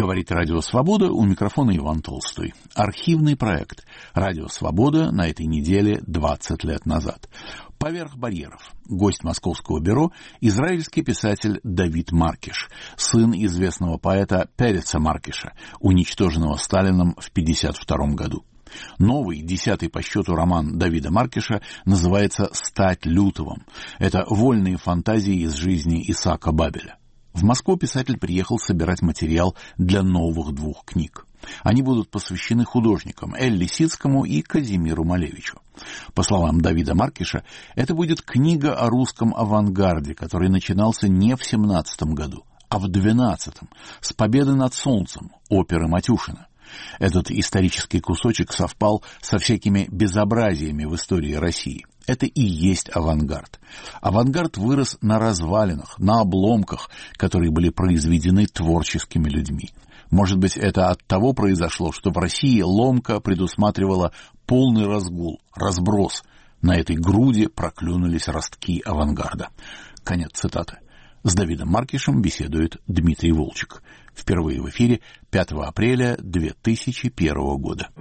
Говорит Радио Свобода, у микрофона Иван Толстой. Архивный проект Радио Свобода на этой неделе 20 лет назад. Поверх барьеров. Гость Московского бюро – израильский писатель Давид Маркиш, сын известного поэта Переца Маркиша, уничтоженного Сталином в 1952 году. Новый, 10-й по счету роман Давида Маркиша называется «Стать Лютовым». Это вольные фантазии из жизни Исаака Бабеля. В Москву писатель приехал собирать материал для новых 2 книг. Они будут посвящены художникам Эль Лисицкому и Казимиру Малевичу. По словам Давида Маркиша, это будет книга о русском авангарде, который начинался не в 1917 году, а в 1912, с «Победы над солнцем» оперы Матюшина. Этот исторический кусочек совпал со всякими безобразиями в истории России. Это и есть авангард. Авангард вырос на развалинах, на обломках, которые были произведены творческими людьми. Может быть, это от того произошло, что в России ломка предусматривала полный разгул, разброс. На этой груди проклюнулись ростки авангарда. Конец цитаты. С Давидом Маркишем беседует Дмитрий Волчек. Впервые в эфире 5 апреля 2001 года.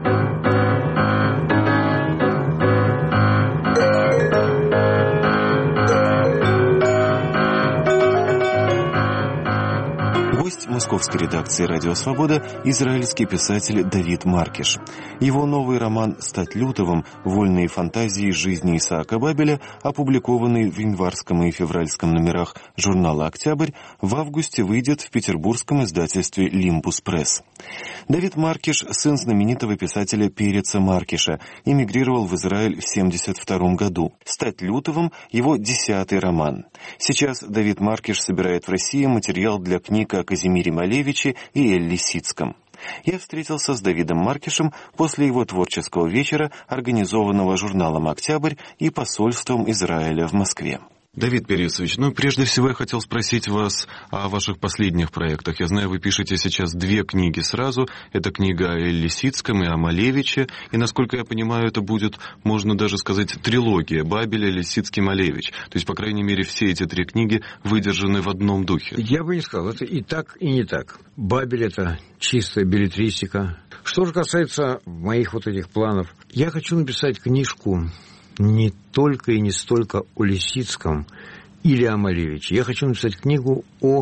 Гость московской редакции «Радио Свобода» – израильский писатель Давид Маркиш. Его новый роман «Стать Лютовым. Вольные фантазии жизни Исаака Бабеля», опубликованный в январском и февральском номерах журнала «Октябрь», в августе выйдет в петербургском издательстве «Лимбус Пресс». Давид Маркиш – сын знаменитого писателя Переца Маркиша, эмигрировал в Израиль в 1972 году. «Стать Лютовым» – его 10-й роман. Сейчас Давид Маркиш собирает в России материал для книг о Казимире Малевиче и Эль Лисицком. Я встретился с Давидом Маркишем после его творческого вечера, организованного журналом «Октябрь» и посольством Израиля в Москве. Давид Пересович, прежде всего я хотел спросить вас о ваших последних проектах. Я знаю, вы пишете сейчас 2 книги сразу. Это книга о Эль Лисицком и о Малевиче. И, насколько я понимаю, это будет, можно даже сказать, трилогия Бабеля, Лисицкий, Малевич. То есть, по крайней мере, все эти 3 книги выдержаны в одном духе. Я бы не сказал, это и так, и не так. Бабель — это чистая беллетристика. Что же касается моих этих планов, я хочу написать книжку не только и не столько о Лисицком или о Малевиче. Я хочу написать книгу о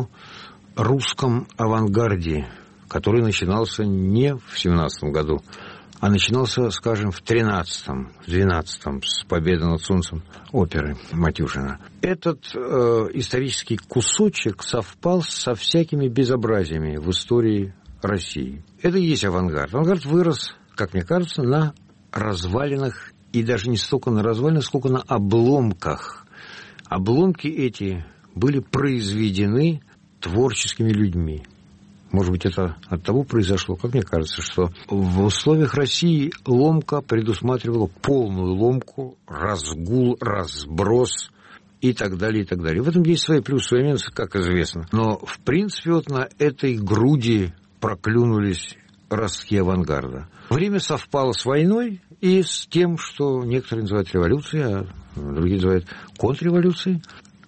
русском авангарде, который начинался не в 1917 году, а начинался, скажем, в 1913-м, в 1912-м, с «Победы над солнцем» оперы Матюшина. Этот исторический кусочек совпал со всякими безобразиями в истории России. Это и есть авангард. Авангард вырос, как мне кажется, на развалинах. И даже не столько на развалинах, сколько на обломках. Обломки эти были произведены творческими людьми. Может быть, это от того произошло, как мне кажется, что в условиях России ломка предусматривала полную ломку, разгул, разброс и так далее, и так далее. В этом есть свои плюсы, свои минусы, как известно. Но, в принципе, на этой груди проклюнулись ростки авангарда. Время совпало с войной и с тем, что некоторые называют революцией, а другие называют контрреволюцией,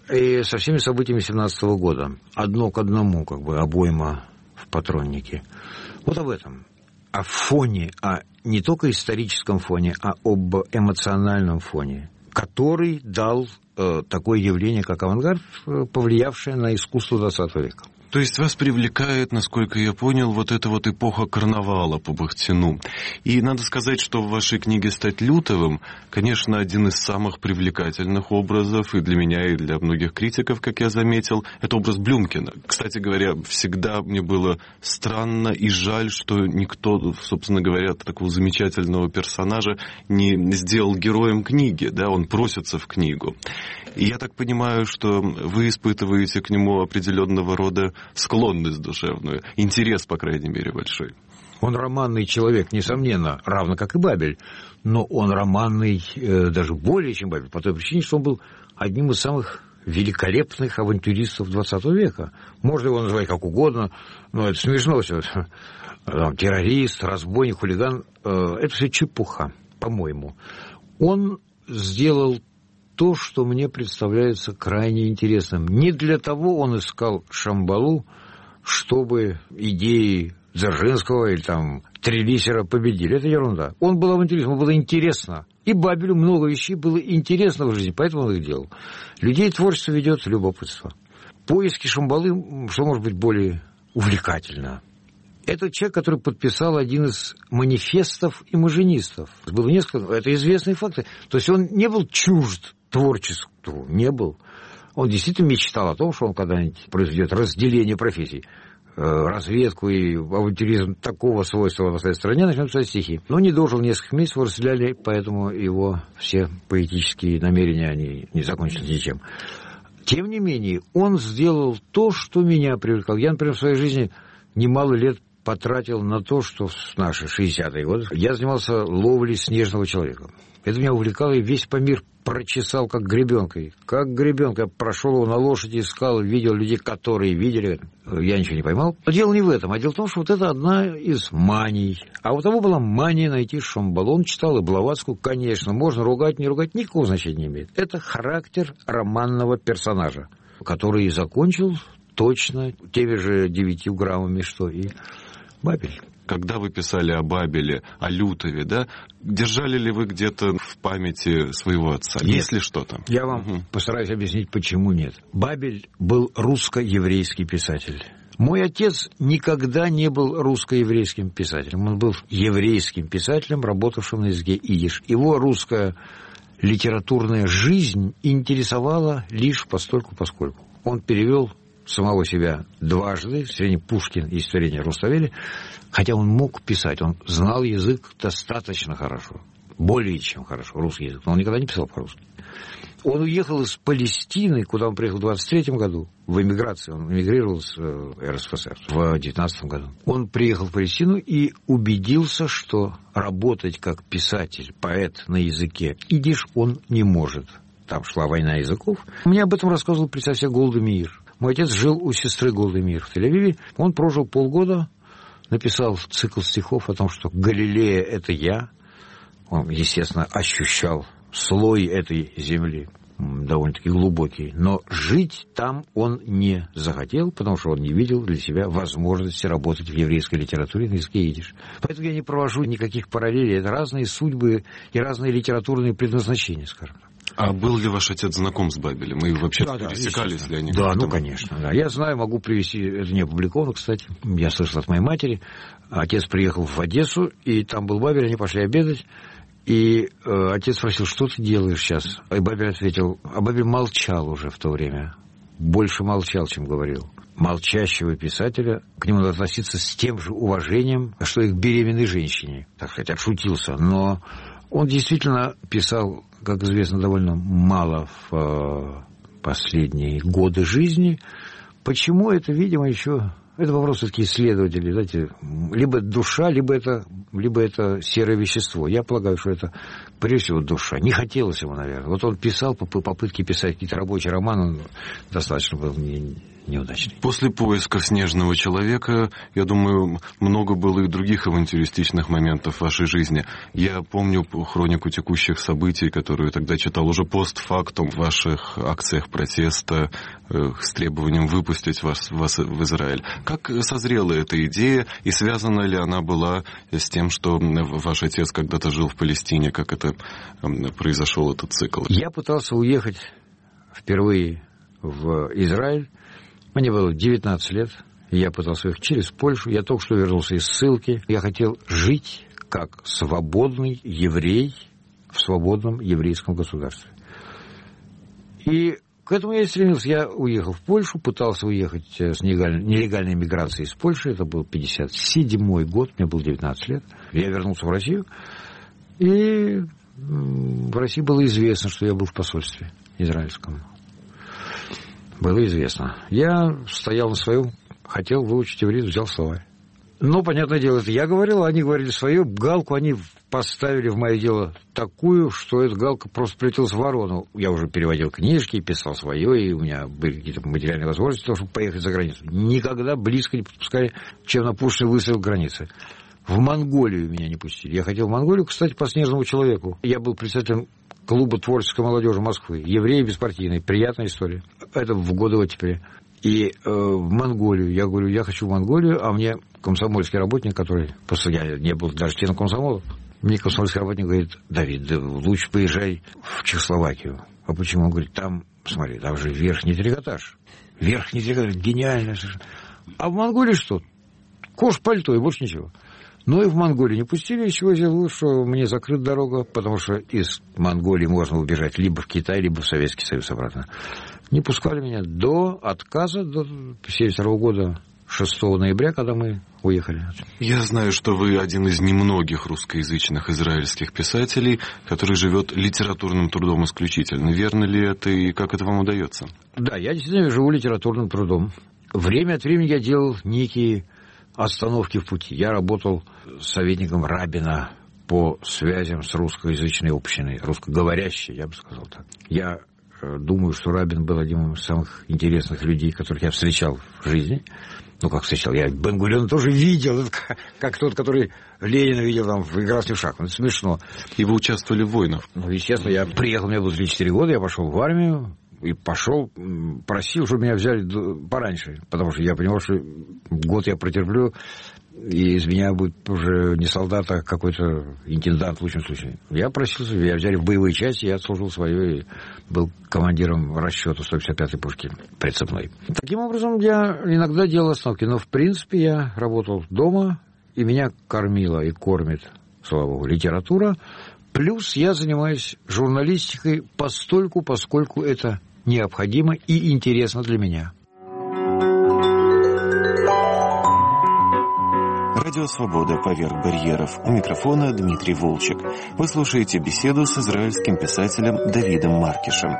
и со всеми событиями 1917 года. Одно к одному, обойма в патроннике. Вот об этом. О фоне, не только историческом фоне, а об эмоциональном фоне, который дал такое явление, как авангард, повлиявшее на искусство XX века. То есть вас привлекает, насколько я понял, эта эпоха карнавала по Бахтину. И надо сказать, что в вашей книге «Стать Лютовым», конечно, один из самых привлекательных образов и для меня, и для многих критиков, как я заметил, это образ Блюмкина. Кстати говоря, всегда мне было странно и жаль, что никто, собственно говоря, такого замечательного персонажа не сделал героем книги, он просится в книгу. И я так понимаю, что вы испытываете к нему определенного рода склонность душевную, интерес, по крайней мере, большой. Он романный человек, несомненно, равно как и Бабель, но он романный даже более, чем Бабель, по той причине, что он был одним из самых великолепных авантюристов XX века. Можно его называть как угодно, но это смешно все. Террорист, разбойник, хулиган – это все чепуха, по-моему. Он сделал то, что мне представляется крайне интересным. Не для того он искал Шамбалу, чтобы идеи Дзержинского или там Трелисера победили. Это ерунда. Он был авантюрист, ему было интересно. И Бабелю много вещей было интересно в жизни, поэтому он их делал. Людей творчество ведет любопытство. Поиски Шамбалы, что может быть более увлекательно? Это человек, который подписал один из манифестов имажинистов. Было несколько, это известные факты. То есть он не был чужд творчеству, не был. Он действительно мечтал о том, что он когда-нибудь произведет разделение профессий. Разведку и авантюризм такого свойства в своей стране, начнет писать стихи. Но не дожил несколько месяцев, разделяли, поэтому его все поэтические намерения, они не закончились ничем. Тем не менее, он сделал то, что меня привлекало. Я, например, в своей жизни немало лет потратил на то, что в наши 60-е годы я занимался ловлей снежного человека. Это меня увлекало, и весь Памир прочесал как гребенкой. Как гребенка. Я прошел его на лошади, искал, видел людей, которые видели. Я ничего не поймал. Но дело не в этом, а дело в том, что вот это одна из маний. А у того была мания найти Шамбалу. Он читал и Блаватскую, конечно. Можно ругать, не ругать, никакого значения не имеет. Это характер романного персонажа, который и закончил точно теми же 9 граммами, что и Бабель. Когда вы писали о Бабеле, о Лютове, да, держали ли вы где-то в памяти своего отца? Нет. Есть ли что-то? Я вам постараюсь объяснить, почему нет. Бабель был русско-еврейский писатель. Мой отец никогда не был русско-еврейским писателем. Он был еврейским писателем, работавшим на языке идиш. Его русская литературная жизнь интересовала лишь постольку-поскольку. Он перевел самого себя дважды, средний Пушкин и стихотворение Руставели, хотя он мог писать, он знал язык достаточно хорошо, более чем хорошо, русский язык, но он никогда не писал по-русски. Он уехал из Палестины, куда он приехал в 23-м году, в эмиграции, он эмигрировал из РСФСР в 19-м году. Он приехал в Палестину и убедился, что работать как писатель, поэт на языке идиш он не может. Там шла война языков. Мне об этом рассказывал представитель Голда Меир. Мой отец жил у сестры Голды Меир в Тель-Авиве. Он прожил полгода, написал цикл стихов о том, что Галилея — это я. Он, естественно, ощущал слой этой земли, довольно-таки глубокий. Но жить там он не захотел, потому что он не видел для себя возможности работать в еврейской литературе на языке идиш. Поэтому я не провожу никаких параллелей. Это разные судьбы и разные литературные предназначения, скажем так. А был ли ваш отец знаком с Бабелем? И вообще пересекались ли они? Да, ну, конечно. Да. Я знаю, могу привести, это не опубликовано, кстати. Я слышал от моей матери. Отец приехал в Одессу, и там был Бабель, они пошли обедать. И отец спросил, что ты делаешь сейчас? И Бабель ответил, а Бабель молчал уже в то время. Больше молчал, чем говорил. Молчащего писателя, к нему надо относиться с тем же уважением, что и к беременной женщине. Так сказать, отшутился. Но он действительно писал, как известно, довольно мало в последние годы жизни. Почему это, видимо, еще... Это вопрос все-таки исследователей, знаете, либо душа, либо это серое вещество. Я полагаю, что это, прежде всего, душа. Не хотелось ему, наверное. Вот он писал, попытки писать какие-то рабочие романы, он достаточно был неудачный. После поиска снежного человека, я думаю, много было и других авантюристичных моментов в вашей жизни. Я помню хронику текущих событий, которую тогда читал уже постфактум в ваших акциях протеста с требованием выпустить вас в Израиль. Как созрела эта идея, и связана ли она была с тем, что ваш отец когда-то жил в Палестине, как это произошел этот цикл? Я пытался уехать впервые в Израиль. Мне было 19 лет. Я пытался уехать через Польшу. Я только что вернулся из ссылки. Я хотел жить как свободный еврей в свободном еврейском государстве. И к этому я и стремился. Я уехал в Польшу, пытался уехать с нелегальной миграцией из Польши. Это был 57-й год, мне было 19 лет. Я вернулся в Россию. И в России было известно, что я был в посольстве израильском. Было известно. Я стоял на своем, хотел выучить иврит, взял словарь. Ну, понятное дело, это я говорил, они говорили свое. Галку они поставили в мое дело такую, что эта галка просто прилетелась в ворону. Я уже переводил книжки, писал свое, и у меня были какие-то материальные возможности для того, чтобы поехать за границу. Никогда близко не подпускали, чем на Пушкина выставил границы. В Монголию меня не пустили. Я хотел в Монголию, кстати, по снежному человеку. Я был председателем клуба творческой молодежи Москвы. Евреи беспартийные. Приятная история. Это в годы оттепели. И в Монголию. Я говорю, я хочу в Монголию, а мне комсомольский работник, который... Просто я не был даже членом комсомола. Мне комсомольский работник говорит, Давид, да лучше поезжай в Чехословакию. А почему? Он говорит, там, смотри, там же верхний трикотаж. Верхний трикотаж, гениально. А в Монголии что? Кош, пальто и больше ничего. Но и в Монголию не пустили, из чего я сделал, что мне закрыта дорога, потому что из Монголии можно убежать либо в Китай, либо в Советский Союз обратно. Не пускали меня до отказа, до 1972 года, 6 ноября, когда мы уехали. Я знаю, что вы один из немногих русскоязычных израильских писателей, который живет литературным трудом исключительно. Верно ли это и как это вам удается? Да, я действительно живу литературным трудом. Время от времени я делал некие остановки в пути. Я работал советником Рабина по связям с русскоязычной общиной, русскоговорящей, я бы сказал так. Я думаю, что Рабин был одним из самых интересных людей, которых я встречал в жизни. Ну, как встречал, я Бен-Гуриона тоже видел, как тот, который Ленина видел там в «Игра в снежках». Это смешно. И вы участвовали в войнах? Ну, естественно, я приехал, мне было 34 года, я пошел в армию, и пошел, просил, чтобы меня взяли пораньше, потому что я понимал, что год я протерплю, и из меня будет уже не солдат, а какой-то интендант в лучшем случае. Я просился, меня взяли в боевые части, я отслужил свое и был командиром расчета 155-й пушки прицепной. Таким образом, я иногда делал остановки, но в принципе я работал дома, и меня кормила и кормит, слава богу, литература. Плюс я занимаюсь журналистикой постольку, поскольку это необходимо и интересно для меня. Радио «Свобода. Поверх барьеров». У микрофона Дмитрий Волчек. Вы слушаете беседу с израильским писателем Давидом Маркишем.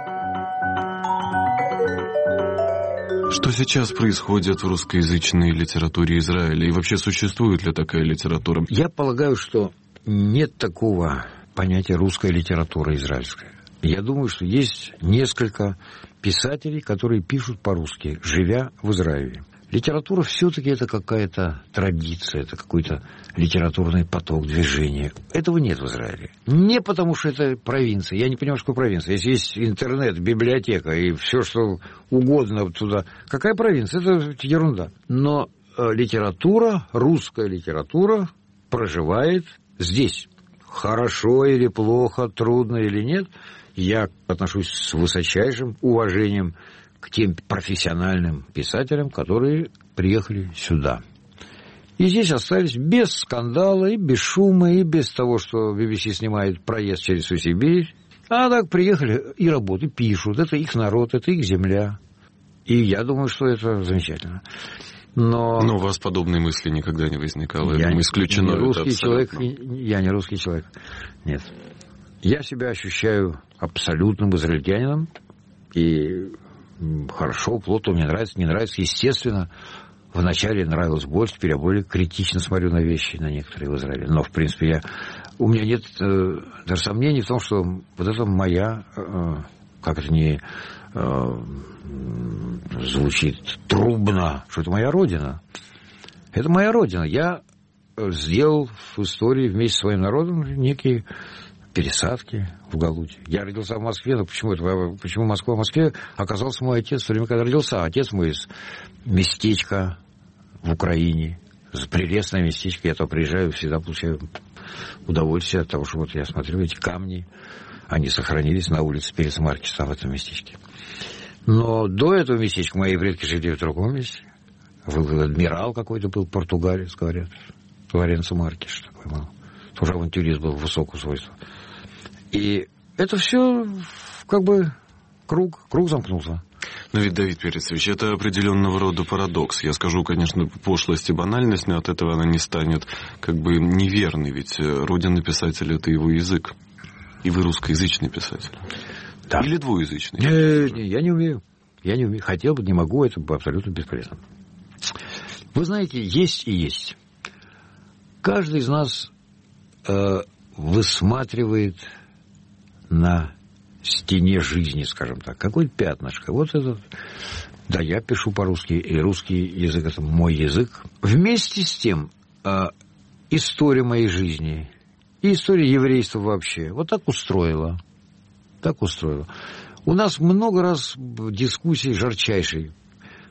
Что сейчас происходит в русскоязычной литературе Израиля? И вообще существует ли такая литература? Я полагаю, что нет такого понятия русская литература израильская. Я думаю, что есть несколько писателей, которые пишут по-русски, живя в Израиле. Литература все-таки это какая-то традиция, это какой-то литературный поток, движение. Этого нет в Израиле. Не потому, что это провинция. Я не понимаю, что такое провинция. Если есть интернет, библиотека и все, что угодно туда. Какая провинция? Это ерунда. Но литература, русская литература проживает здесь. Хорошо или плохо, трудно или нет, я отношусь с высочайшим уважением к тем профессиональным писателям, которые приехали сюда. И здесь остались без скандала, и без шума, и без того, что BBC снимает проезд через всю Сибирь. А так приехали и работают, пишут. Это их народ, это их земля. И я думаю, что это замечательно. Но у вас подобные мысли никогда не возникало? Я исключено не русский человек, абсолютно. я не русский человек. Нет. Я себя ощущаю абсолютным израильтянином. И хорошо, плохо, мне нравится, не нравится. Естественно, вначале нравилось больше, теперь я более критично смотрю на вещи, на некоторые в Израиле. Но, в принципе, у меня нет даже сомнений в том, что вот это моя, как это не звучит трубно, что это моя родина. Это моя родина. Я сделал в истории вместе со своим народом некие пересадки в Галуте. Я родился в Москве, но почему Москва? В Москве оказался мой отец в то время, когда родился. Отец мой из местечка в Украине, прелестное местечко. Я туда приезжаю, всегда получаю удовольствие от того, что вот я смотрю эти камни, они сохранились на улице Переса Маркиса в этом местечке. Но до этого местечка мои предки жили в другом месте. Адмирал какой-то был, португалец, говорят. Лоренцо Маркиш такой был. Тоже авантюрист был высокого свойства. И это все как бы круг замкнулся. Но ведь, Давид Перецович, это определенного рода парадокс. Я скажу, конечно, пошлость и банальность, но от этого она не станет как бы неверной. Ведь родина писателя – это его язык. И вы русскоязычный писатель. Да. Или двуязычный? Я не умею. Хотел бы, не могу, это абсолютно бесполезно. Вы знаете, есть и есть. Каждый из нас высматривает на стене жизни, скажем так, какое-то пятнышко. Вот это. Да, я пишу по-русски, и русский язык – это мой язык. Вместе с тем, история моей жизни и история еврейства вообще вот так устроила. У нас много раз дискуссий жарчайшей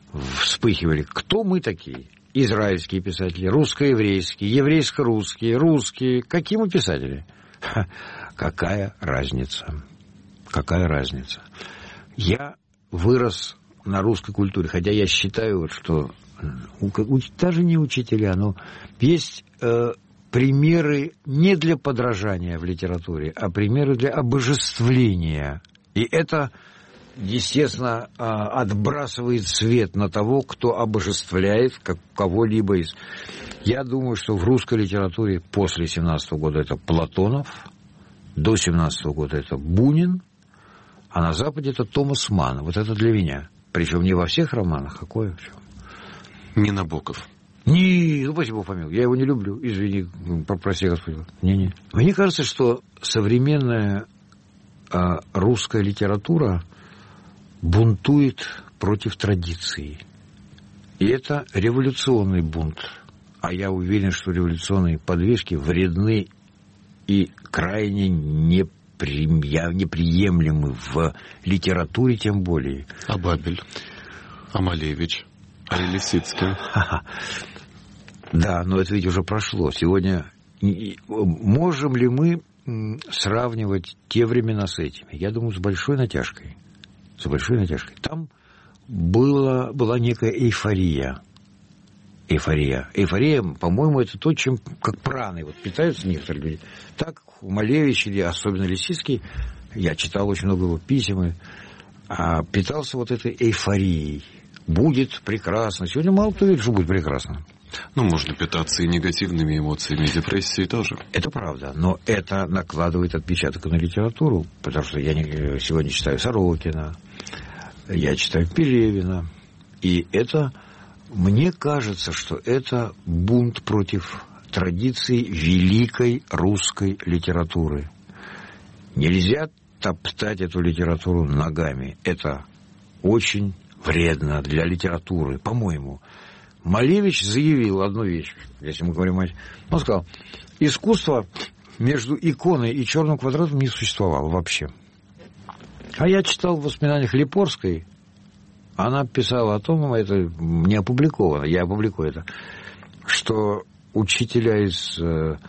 вспыхивали. Кто мы такие? Израильские писатели, русско-еврейские, еврейско-русские, русские. Какие мы писатели? Какая разница? Какая разница? Я вырос на русской культуре, хотя я считаю, что даже не учителя, но есть примеры не для подражания в литературе, а примеры для обожествления. И это, естественно, отбрасывает свет на того, кто обожествляет кого-либо из... Я думаю, что в русской литературе после 17 года это Платонов, до 17 года это Бунин, а на Западе это Томас Манн. Вот это для меня. Причем не во всех романах, а кое в чем. Не Набоков. Не, упаси Бог помилуй, я его не люблю, извини, прости Господи. Не. Мне кажется, что современная русская литература бунтует против традиции. И это революционный бунт. А я уверен, что революционные подвижки вредны и крайне неприемлемы в литературе, тем более. А Бабель? А Малевич? А Лисицкий? Да, но это ведь уже прошло. Сегодня можем ли мы сравнивать те времена с этими? Я думаю, с большой натяжкой. С большой натяжкой. Там была некая эйфория. Эйфория, по-моему, это то, чем как праны вот питаются некоторые люди. Так Малевич или особенно Лисицкий, я читал очень много его писем, питался вот этой эйфорией. Будет прекрасно. Сегодня мало кто верит, что будет прекрасно. Ну, можно питаться и негативными эмоциями, и депрессией тоже. Это правда, но это накладывает отпечаток на литературу, потому что я сегодня читаю Сорокина, я читаю Пелевина, и это, мне кажется, что это бунт против традиций великой русской литературы. Нельзя топтать эту литературу ногами. Это очень вредно для литературы, по-моему. Малевич заявил одну вещь, если мы говорим он сказал, искусство между иконой и черным квадратом не существовало вообще. А я читал в воспоминаниях Липорской, она писала о том, это не опубликовано, я опубликую это, что учителя из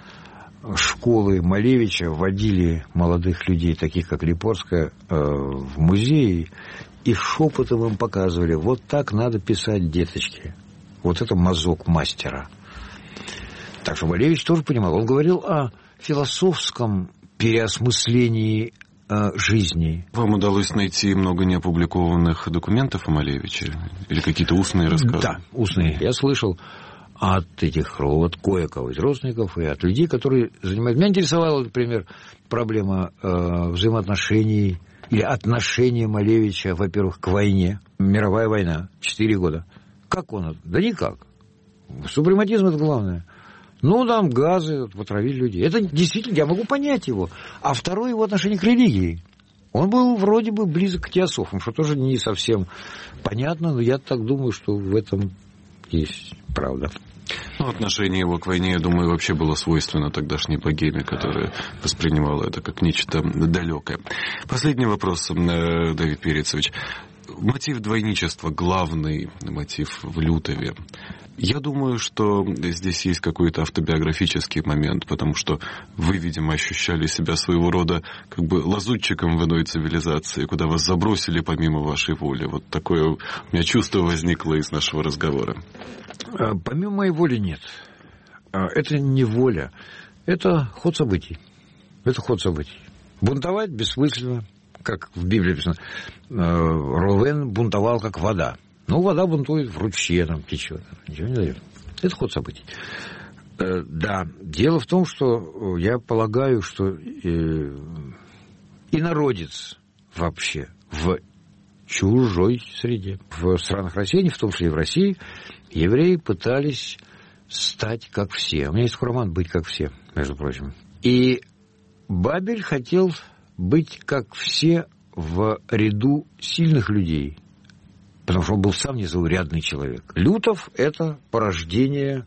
школы Малевича водили молодых людей, таких как Липорская, в музей, и шепотом им показывали, вот так надо писать, деточки. Вот это мазок мастера. Так что Малевич тоже понимал. Он говорил о философском переосмыслении жизни. Вам удалось найти много неопубликованных документов о Малевиче? Или какие-то устные рассказы? Да, устные. Я слышал от этих вот кое-кого из родственников и от людей, которые занимаются... Меня интересовала, например, проблема взаимоотношений или отношения Малевича, во-первых, к войне. Мировая война, 4 года. Как он? Да никак. Супрематизм – это главное. Ну, там газы, потравили людей. Это действительно, я могу понять его. А второе, его отношение к религии. Он был вроде бы близок к теософам, что тоже не совсем понятно, но я так думаю, что в этом есть правда. Ну, отношение его к войне, я думаю, вообще было свойственно тогдашней богеме, которая воспринимала это как нечто далекое. Последний вопрос, Давид Перецович. Мотив двойничества, главный мотив в Лютове. Я думаю, что здесь есть какой-то автобиографический момент, потому что вы, видимо, ощущали себя своего рода как бы лазутчиком в иной цивилизации, куда вас забросили помимо вашей воли. Вот такое у меня чувство возникло из нашего разговора. Помимо моей воли нет. Это не воля. Это ход событий. Это ход событий. Бунтовать бессмысленно. Как в Библии написано, Рувен бунтовал, как вода. Ну, вода бунтует в ручье, там течет. Ничего не дает. Это ход событий. Да, дело в том, что я полагаю, что инородец вообще в чужой среде, в странах России, в том числе и в России, евреи пытались стать как все. У меня есть такой роман «Быть как все», между прочим. И Бабель хотел быть как все в ряду сильных людей, потому что он был сам незаурядный человек. Лютов – это порождение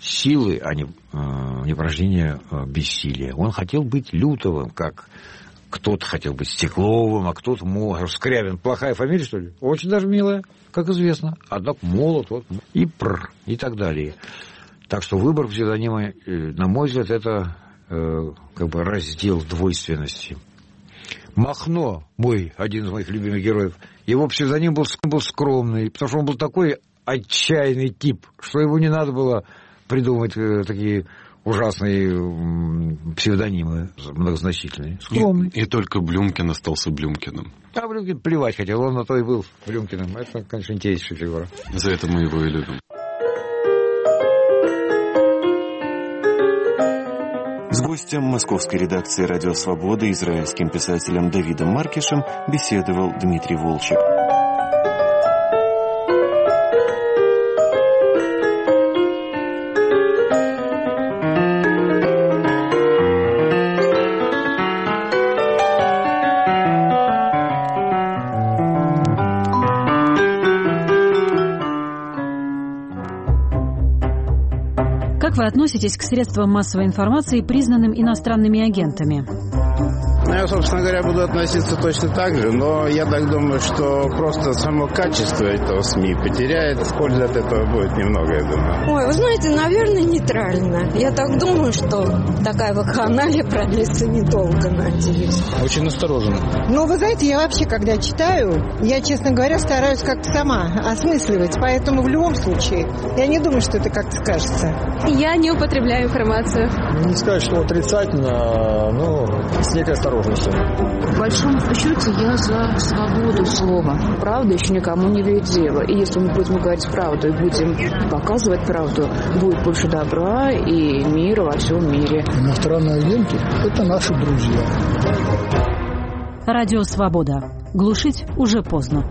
силы, а не порождение бессилия. Он хотел быть Лютовым, как Кто-то хотел быть Стекловым, а кто-то Молот. Скрябин. Плохая фамилия, что ли? Очень даже милая, как известно. Однако Молот, вот, и так далее. Так что выбор псевдонима, на мой взгляд, это как бы раздел двойственности. Махно, один из моих любимых героев, его псевдоним был скромный, потому что он был такой отчаянный тип, что его не надо было придумывать такие ужасные псевдонимы многозначительные. Скромный. И только Блюмкин остался Блюмкиным. А Блюмкин плевать хотел, он на то и был Блюмкиным. Это, конечно, интереснейшая фигура. За это мы его и любим. С гостем московской редакции «Радио Свобода», израильским писателем Давидом Маркишем, беседовал Дмитрий Волчек. Как вы относитесь к средствам массовой информации, признанным иностранными агентами? Я, собственно говоря, буду относиться точно так же, но я так думаю, что просто само качество этого СМИ потеряет, пользы от этого будет немного, я думаю. Ой, вы знаете, наверное, нейтрально. Я так думаю, что такая вакханалия продлится недолго, надеюсь. Очень осторожно. Ну, вы знаете, я вообще, когда читаю, я, честно говоря, стараюсь как-то сама осмысливать, поэтому в любом случае я не думаю, что это как-то скажется. Я не употребляю информацию. Не сказать, что отрицательно, но с некой осторожностью. В большом счете я за свободу слова. Правда еще никому не вредила. И если мы будем говорить правду и будем показывать правду, будет больше добра и мира во всем мире. Иностранные агенты – это наши друзья. Радио «Свобода». Глушить уже поздно.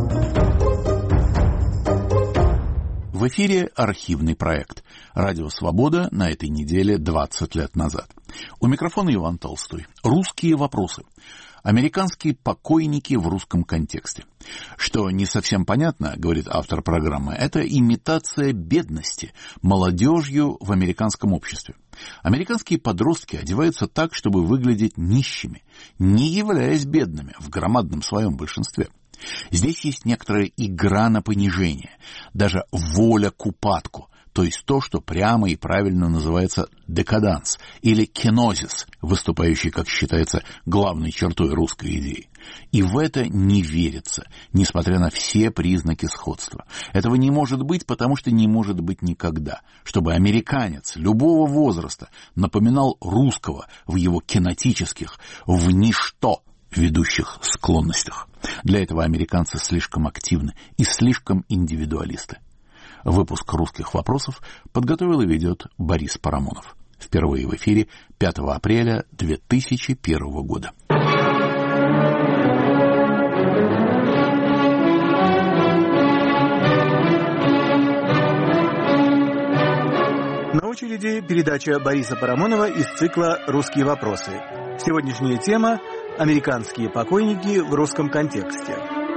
В эфире архивный проект «Радио Свобода» на этой неделе 20 лет назад. У микрофона Иван Толстой. Русские вопросы. Американские покойники в русском контексте. Что не совсем понятно, говорит автор программы, это имитация бедности молодежью в американском обществе. Американские подростки одеваются так, чтобы выглядеть нищими, не являясь бедными в громадном своем большинстве. Здесь есть некоторая игра на понижение, даже воля к упадку, то есть то, что прямо и правильно называется декаданс или кенозис, выступающий, как считается, главной чертой русской идеи. И в это не верится, несмотря на все признаки сходства. Этого не может быть, потому что не может быть никогда, чтобы американец любого возраста напоминал русского в его кинетических, в ничто ведущих склонностях. Для этого американцы слишком активны и слишком индивидуалисты. Выпуск «Русских вопросов» подготовил и ведет Борис Парамонов. Впервые в эфире 5 апреля 2001 года. На очереди передача Бориса Парамонова из цикла «Русские вопросы». Сегодняшняя тема – американские покойники в русском контексте.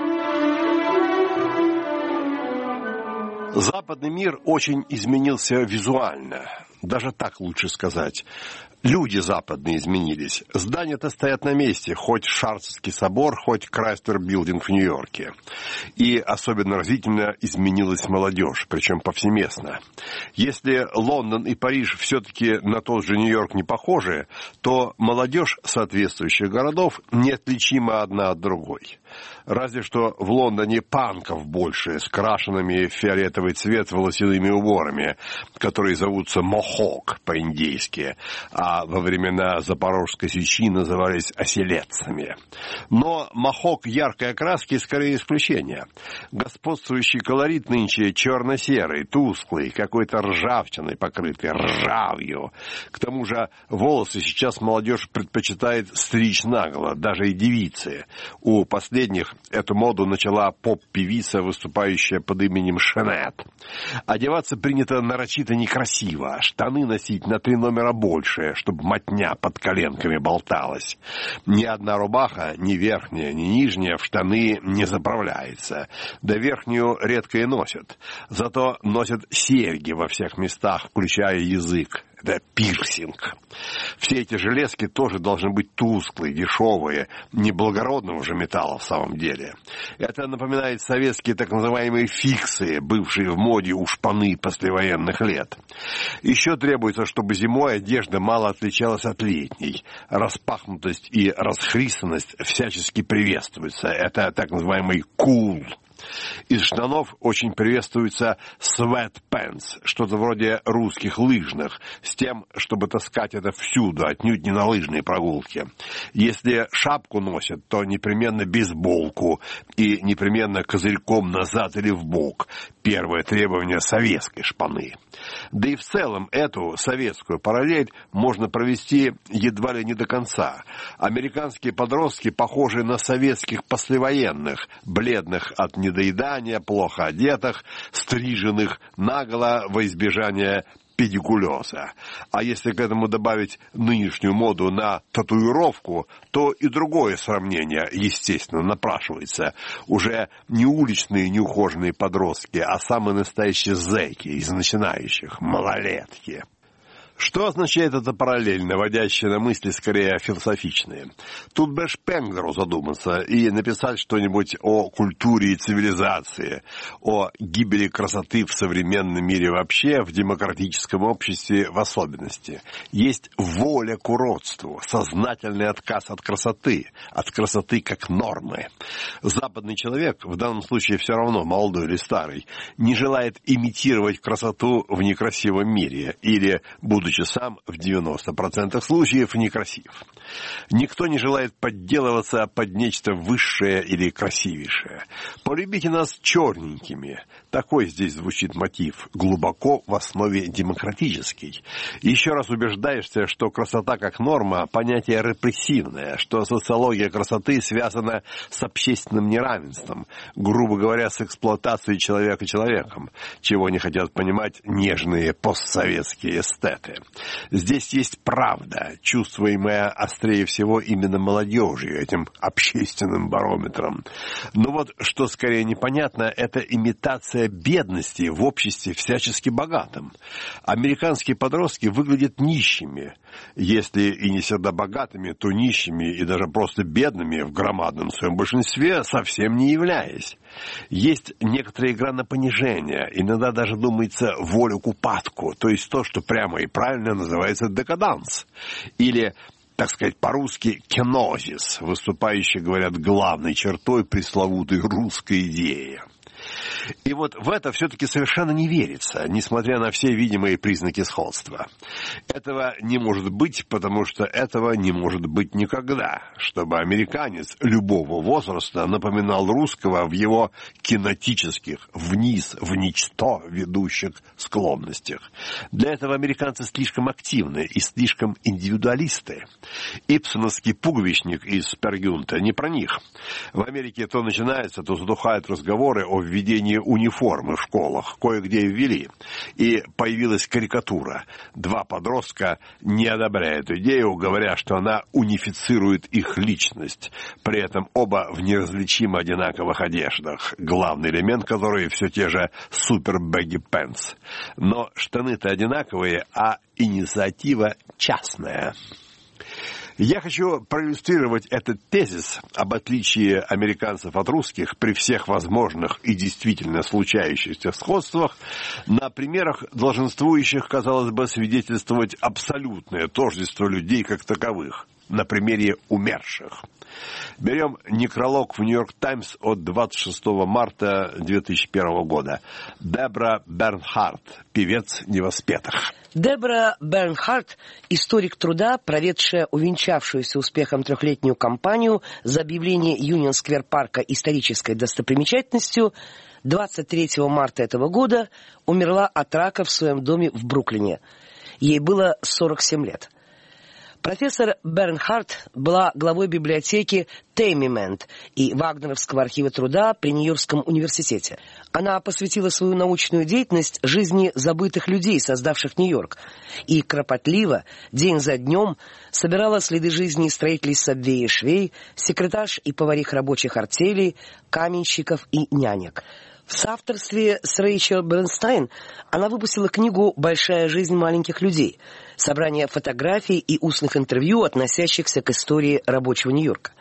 Западный мир очень изменился визуально. Даже так лучше сказать. Люди западные изменились. Здания-то стоят на месте, хоть Шарцский собор, хоть Крайслер-билдинг в Нью-Йорке. И особенно разительно изменилась молодежь, причем повсеместно. Если Лондон и Париж все-таки на тот же Нью-Йорк не похожи, то молодежь соответствующих городов неотличима одна от другой. Разве что в Лондоне панков больше, с крашенными в фиолетовый цвет волосяными уборами, которые зовутся мохок по-индейски, а во времена Запорожской сечи назывались оселедцами. Но мохок яркой окраски скорее исключение. Господствующий колорит нынче черно-серый, тусклый, какой-то ржавчиной покрытый, ржавью. К тому же волосы сейчас молодежь предпочитает стричь наголо, даже и девицы. У последних эту моду начала поп-певица, выступающая под именем Шенет. Одеваться принято нарочито некрасиво, штаны носить на 3 номера больше, чтобы мотня под коленками болталась. Ни одна рубаха, ни верхняя, ни нижняя, в штаны не заправляется. Да верхнюю редко и носят. Зато носят серьги во всех местах, включая язык. Это пирсинг. Все эти железки тоже должны быть тусклые, дешевые, не благородного же металла в самом деле. Это напоминает советские так называемые фиксы, бывшие в моде у шпаны послевоенных лет. Еще требуется, чтобы зимой одежда мало отличалась от летней. Распахнутость и расхристанность всячески приветствуются. Это так называемый cool. Из штанов очень приветствуется sweatpants, что-то вроде русских лыжных, с тем, чтобы таскать это всюду, отнюдь не на лыжные прогулки. Если шапку носят, то непременно бейсболку и непременно козырьком назад или вбок. Первое требование советской шпаны. Да и в целом эту советскую параллель можно провести едва ли не до конца. Американские подростки похожи на советских послевоенных, бледных от недоедания, плохо одетых, стриженных наголо во избежание педикулеза. А если к этому добавить нынешнюю моду на татуировку, то и другое сравнение, естественно, напрашивается. Уже не уличные неухоженные подростки, а самые настоящие зэки из начинающих, малолетки. Что означает эта параллель, наводящая на мысли скорее философичные? Тут бы Шпенглеру задуматься и написать что-нибудь о культуре и цивилизации, о гибели красоты в современном мире вообще, в демократическом обществе в особенности. Есть воля к уродству, сознательный отказ от красоты как нормы. Западный человек, в данном случае все равно молодой или старый, не желает имитировать красоту в некрасивом мире или, будучи сам в 90% случаев некрасив. Никто не желает подделываться под нечто высшее или красивейшее. Полюбите нас черненькими. Такой здесь звучит мотив, глубоко в основе демократический. Еще раз убеждаешься, что красота как норма – понятие репрессивное, что социология красоты связана с общественным неравенством, грубо говоря, с эксплуатацией человека человеком, чего не хотят понимать нежные постсоветские эстеты. Здесь есть правда, чувствуемая острее всего именно молодежью, этим общественным барометром. Но вот что скорее непонятно, это имитация бедности в обществе всячески богатым. Американские подростки выглядят нищими. Если и не всегда богатыми, то нищими и даже просто бедными в громадном своем большинстве, совсем не являясь. Есть некоторая игра на понижение, иногда даже думается волю к упадку, то есть то, что прямо и правильно называется декаданс. Или, так сказать, по-русски кенозис, выступающий, говорят, главной чертой пресловутой русской идеи. И вот в это все-таки совершенно не верится, несмотря на все видимые признаки сходства. Этого не может быть, потому что этого не может быть никогда, чтобы американец любого возраста напоминал русского в его кинетических, вниз, в ничто ведущих склонностях. Для этого американцы слишком активны и слишком индивидуалисты. Ипсоновский пуговичник из Пергюнта не про них. В Америке то начинается, то задухают разговоры о введении униформы в школах, кое-где ввели, и появилась карикатура. Два подростка не одобряют идею, говоря, что она унифицирует их личность. При этом оба в неразличимо одинаковых одеждах, главный элемент которой все те же супер-бэгги пэнтс. Но штаны-то одинаковые, а инициатива частная. Я хочу проиллюстрировать этот тезис об отличии американцев от русских при всех возможных и действительно случающихся сходствах на примерах, долженствующих, казалось бы, свидетельствовать абсолютное тождество людей как таковых, на примере умерших. Берем некролог в «Нью-Йорк Таймс» от 26 марта 2001 года. Дебра Бернхард, певец невоспетых. Дебра Бернхард – историк труда, проведшая увенчавшуюся успехом трехлетнюю кампанию за объявление Юнион-сквер-парка исторической достопримечательностью, 23 марта этого года умерла от рака в своем доме в Бруклине. Ей было 47 лет. Профессор Бернхард была главой библиотеки Теймимент и Вагнеровского архива труда при Нью-Йоркском университете. Она посвятила свою научную деятельность жизни забытых людей, создавших Нью-Йорк, и кропотливо, день за днем, собирала следы жизни строителей сабвей и швей, секретарш и поварих рабочих артелей, каменщиков и нянек. В соавторстве с Рэйчел Бернстайн она выпустила книгу «Большая жизнь маленьких людей», собрание фотографий и устных интервью, относящихся к истории рабочего Нью-Йорка.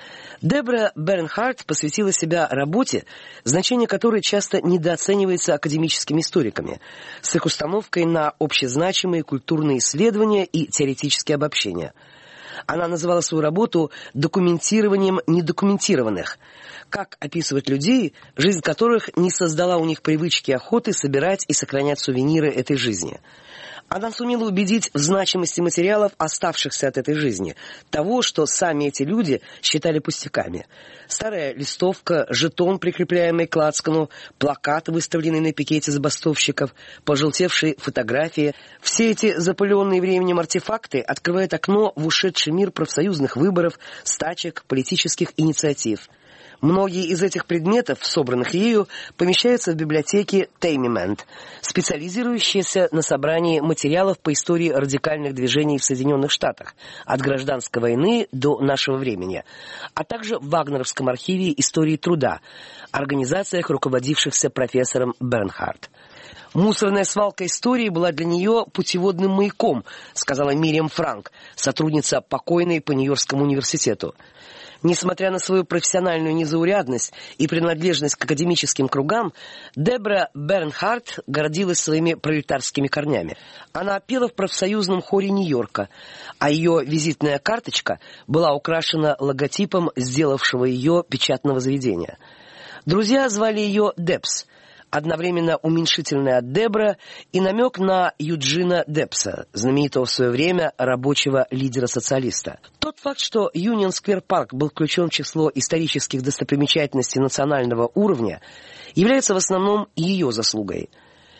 Дебра Бернхарт посвятила себя работе, значение которой часто недооценивается академическими историками, с их установкой на общезначимые культурные исследования и теоретические обобщения. Она называла свою работу документированием недокументированных, как описывать людей, жизнь которых не создала у них привычки охоты собирать и сохранять сувениры этой жизни. Она сумела убедить в значимости материалов, оставшихся от этой жизни, того, что сами эти люди считали пустяками. Старая листовка, жетон, прикрепляемый к лацкану, плакаты, выставленные на пикете забастовщиков, пожелтевшие фотографии. Все эти запыленные временем артефакты открывают окно в ушедший мир профсоюзных выборов, стачек, политических инициатив. Многие из этих предметов, собранных ею, помещаются в библиотеке Теймимент, специализирующейся на собрании материалов по истории радикальных движений в Соединенных Штатах, от гражданской войны до нашего времени, а также в Вагнеровском архиве истории труда, организациях, руководившихся профессором Бернхарт. «Мусорная свалка истории была для нее путеводным маяком», сказала Мириам Франк, сотрудница покойной по Нью-Йоркскому университету. Несмотря на свою профессиональную незаурядность и принадлежность к академическим кругам, Дебра Бернхарт гордилась своими пролетарскими корнями. Она пела в профсоюзном хоре Нью-Йорка, а ее визитная карточка была украшена логотипом сделавшего ее печатного заведения. Друзья звали ее Дебс, одновременно уменьшительное от Дебра и намек на Юджина Дебса, знаменитого в свое время рабочего лидера-социалиста. Тот факт, что Юнион-сквер-парк был включен в число исторических достопримечательностей национального уровня, является в основном ее заслугой.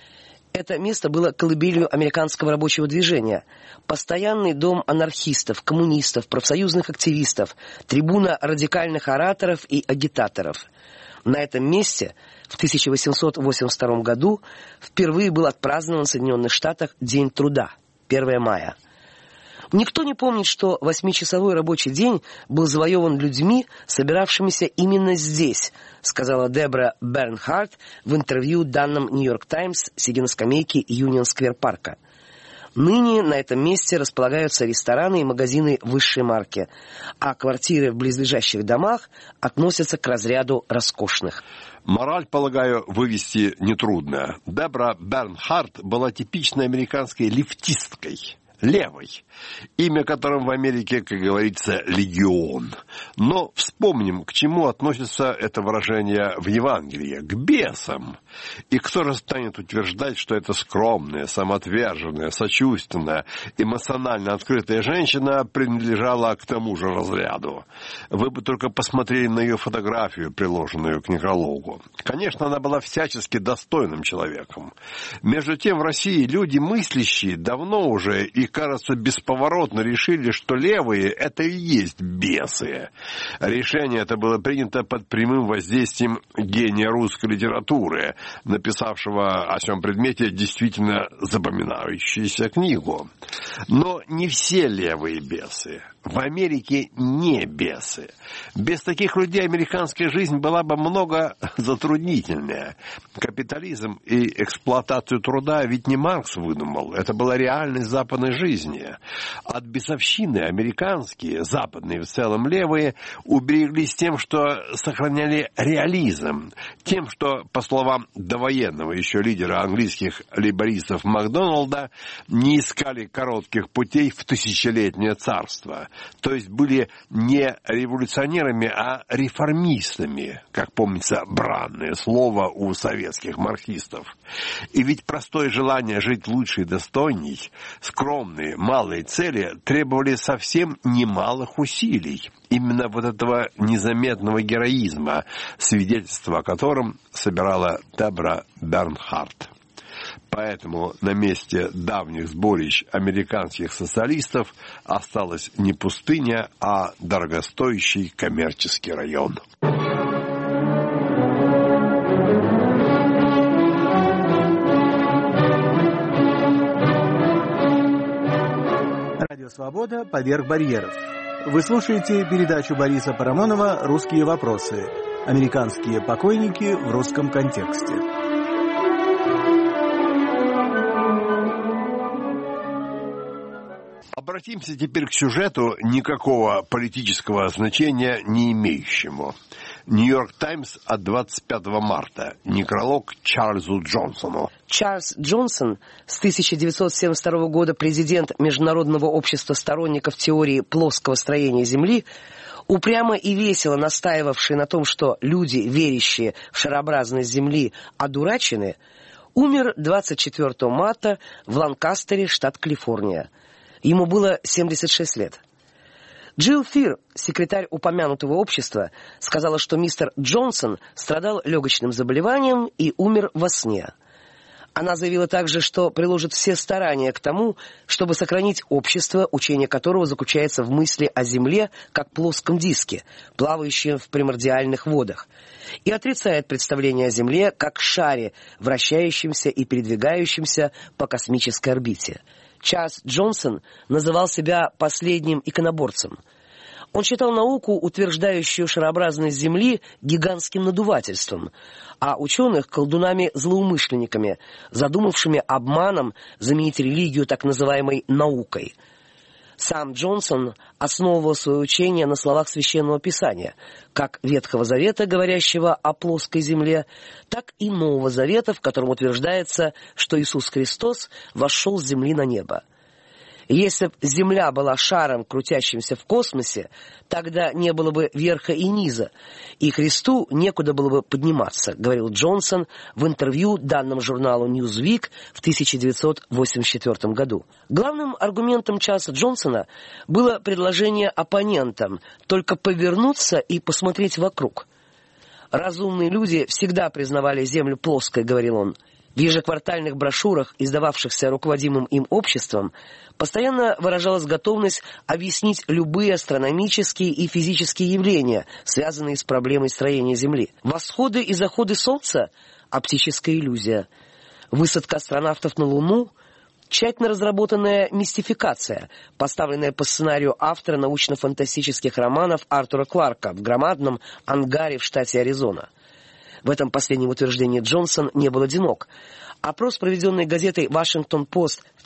Это место было колыбелью американского рабочего движения, постоянный дом анархистов, коммунистов, профсоюзных активистов, трибуна радикальных ораторов и агитаторов. На этом месте в 1882 году впервые был отпразднован в Соединенных Штатах День труда, 1 мая. Никто не помнит, что 8-часовой рабочий день был завоеван людьми, собиравшимися именно здесь, сказала Дебра Бернхарт в интервью, данном «Нью-Йорк Таймс», сидя на скамейке Юнион-сквер-парка. Ныне на этом месте располагаются рестораны и магазины высшей марки, а квартиры в близлежащих домах относятся к разряду роскошных. Мораль, полагаю, вывести нетрудно. Дебра Бернхарт была типичной американской лефтисткой, левой, имя которым в Америке, как говорится, легион. Но вспомним, к чему относится это выражение в Евангелии: к бесам. И кто же станет утверждать, что эта скромная, самоотверженная, сочувственная, эмоционально открытая женщина принадлежала к тому же разряду? Вы бы только посмотрели на ее фотографию, приложенную к некрологу. Конечно, она была всячески достойным человеком. Между тем, в России люди мыслящие давно уже и, кажется, бесповоротно решили, что левые — это и есть бесы. Решение это было принято под прямым воздействием гения русской литературы, написавшего о сём предмете действительно запоминающуюся книгу. Но не все левые бесы. В Америке не бесы. Без таких людей американская жизнь была бы много затруднительнее. Капитализм и эксплуатацию труда ведь не Маркс выдумал. Это была реальность западной жизни. От бесовщины американские, западные в целом левые, убереглись тем, что сохраняли реализм. Тем, что, по словам довоенного еще лидера английских лейбористов Макдоналда, не искали коротких путей в тысячелетнее царство. То есть были не революционерами, а реформистами, как помнится бранное слово у советских марксистов. И ведь простое желание жить лучше и достойней, скромные, малые цели требовали совсем немалых усилий. Именно вот этого незаметного героизма, свидетельство о котором собирала Дебра Бернхарт. Поэтому на месте давних сборищ американских социалистов осталась не пустыня, а дорогостоящий коммерческий район. Радио «Свобода. Поверх барьеров». Вы слушаете передачу Бориса Парамонова «Русские вопросы». Американские покойники в русском контексте. Обратимся теперь к сюжету, никакого политического значения не имеющему. «Нью-Йорк Таймс» от 25 марта. Некролог Чарльзу Джонсону. Чарльз Джонсон, с 1972 года президент Международного общества сторонников теории плоского строения Земли, упрямо и весело настаивавший на том, что люди, верящие в шарообразность Земли, одурачены, умер 24 марта в Ланкастере, штат Калифорния. Ему было 76 лет. Джилл Фир, секретарь упомянутого общества, сказала, что мистер Джонсон страдал легочным заболеванием и умер во сне. Она заявила также, что приложит все старания к тому, чтобы сохранить общество, учение которого заключается в мысли о Земле как плоском диске, плавающем в примордиальных водах, и отрицает представление о Земле как шаре, вращающемся и передвигающемся по космической орбите. Чарльз Джонсон называл себя последним иконоборцем. Он считал науку, утверждающую шарообразность Земли, гигантским надувательством, а ученых — колдунами-злоумышленниками, задумавшими обманом заменить религию так называемой наукой. Сам Джонсон основывал свое учение на словах Священного Писания, как Ветхого Завета, говорящего о плоской земле, так и Нового Завета, в котором утверждается, что Иисус Христос вошел с земли на небо. Если бы Земля была шаром, крутящимся в космосе, тогда не было бы верха и низа, и Христу некуда было бы подниматься, говорил Джонсон в интервью данному журналу Newsweek в 1984 году. Главным аргументом Чарльза Джонсона было предложение оппонентам только повернуться и посмотреть вокруг. «Разумные люди всегда признавали Землю плоской», — говорил он. В ежеквартальных брошюрах, издававшихся руководимым им обществом, постоянно выражалась готовность объяснить любые астрономические и физические явления, связанные с проблемой строения Земли. Восходы и заходы Солнца – оптическая иллюзия. Высадка астронавтов на Луну – тщательно разработанная мистификация, поставленная по сценарию автора научно-фантастических романов Артура Кларка в громадном ангаре в штате Аризона. В этом последнем утверждении Джонсон не был одинок. Опрос, проведенный газетой «Вашингтон-Пост» в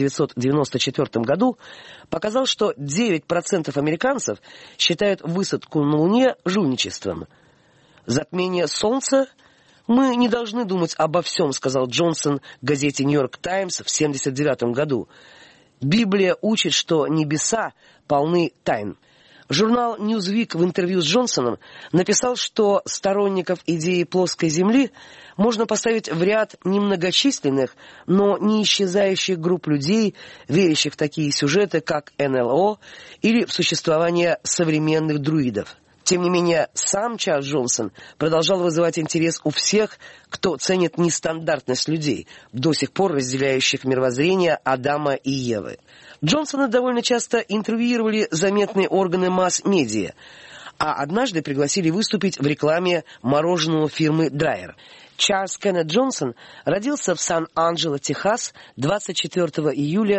1994 году, показал, что 9% американцев считают высадку на Луне жульничеством. «Затмение Солнца? Мы не должны думать обо всем», — сказал Джонсон газете «Нью-Йорк Таймс» в 1979 году. «Библия учит, что небеса полны тайн». Журнал Newsweek в интервью с Джонсоном написал, что сторонников идеи плоской Земли можно поставить в ряд немногочисленных, но не исчезающих групп людей, верящих в такие сюжеты, как НЛО или в существование современных друидов. Тем не менее, сам Чарльз Джонсон продолжал вызывать интерес у всех, кто ценит нестандартность людей, до сих пор разделяющих мировоззрение Адама и Евы. Джонсона довольно часто интервьюировали заметные органы масс-медиа, а однажды пригласили выступить в рекламе мороженого фирмы «Драйер». Чарльз Кеннет Джонсон родился в Сан-Анджело, Техас, 24 июля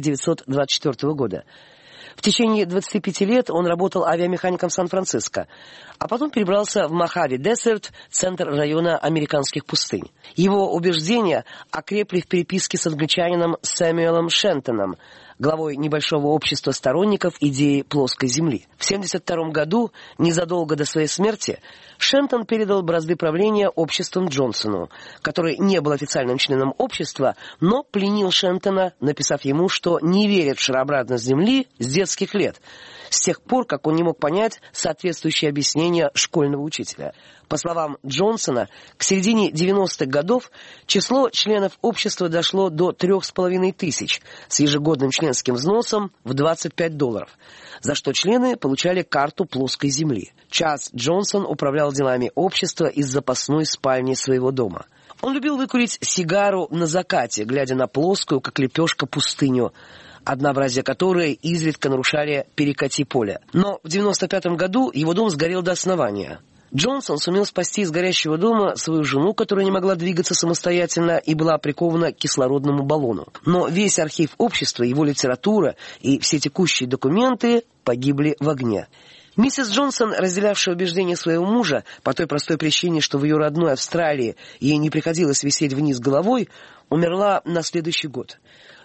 1924 года. В течение 25 лет он работал авиамехаником в Сан-Франциско, а потом перебрался в Мохаве-Десерт, центр района американских пустынь. Его убеждения окрепли в переписке с англичанином Сэмюэлом Шентоном, главой небольшого общества сторонников идеи плоской Земли. В 1972 году, незадолго до своей смерти, Шентон передал бразды правления обществом Джонсону, который не был официальным членом общества, но пленил Шентона, написав ему, что не верит в шарообразность Земли с детских лет, с тех пор, как он не мог понять соответствующее объяснение школьного учителя. По словам Джонсона, к середине 90-х годов число членов общества дошло до 3500 с ежегодным членским взносом в $25, за что члены получали карту плоской земли. Чарльз Джонсон управлял делами общества из запасной спальни своего дома. Он любил выкурить сигару на закате, глядя на плоскую, как лепешка, пустыню, однообразие которой изредка нарушали перекати поля. Но в 1995 году его дом сгорел до основания. Джонсон сумел спасти из горящего дома свою жену, которая не могла двигаться самостоятельно и была прикована к кислородному баллону. Но весь архив общества, его литература и все текущие документы погибли в огне. Миссис Джонсон, разделявшая убеждения своего мужа по той простой причине, что в ее родной Австралии ей не приходилось висеть вниз головой, умерла на следующий год.